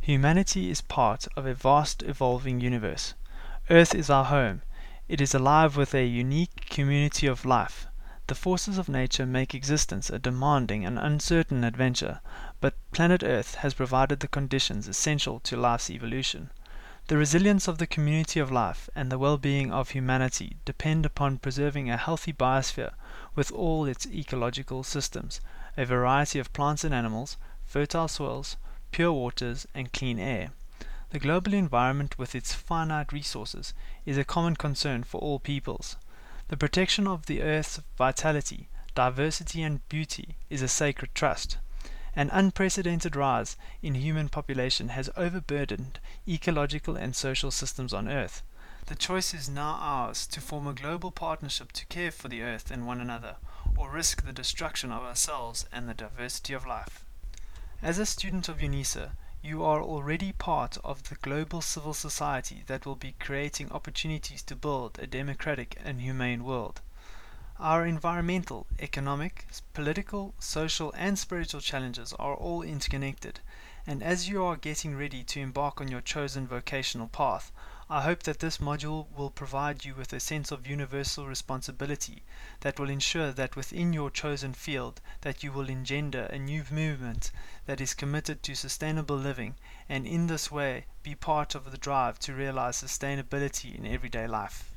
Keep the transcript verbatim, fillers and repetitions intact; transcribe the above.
Humanity is part of a vast evolving universe. Earth is our home. It is alive with a unique community of life. The forces of nature make existence a demanding and uncertain adventure, but planet Earth has provided the conditions essential to life's evolution. The resilience of the community of life and the well-being of humanity depend upon preserving a healthy biosphere with all its ecological systems, a variety of plants and animals, fertile soils, pure waters, and clean air. The global environment with its finite resources is a common concern for all peoples. The protection of the Earth's vitality, diversity and beauty is a sacred trust. An unprecedented rise in human population has overburdened ecological and social systems on Earth. The choice is now ours to form a global partnership to care for the Earth and one another, or risk the destruction of ourselves and the diversity of life. As a student of UNISA, you are already part of the global civil society that will be creating opportunities to build a democratic and humane world. Our environmental, economic, political, social, and spiritual challenges are all interconnected, and as you are getting ready to embark on your chosen vocational path, I hope that this module will provide you with a sense of universal responsibility that will ensure that within your chosen field that you will engender a new movement that is committed to sustainable living, and in this way be part of the drive to realize sustainability in everyday life.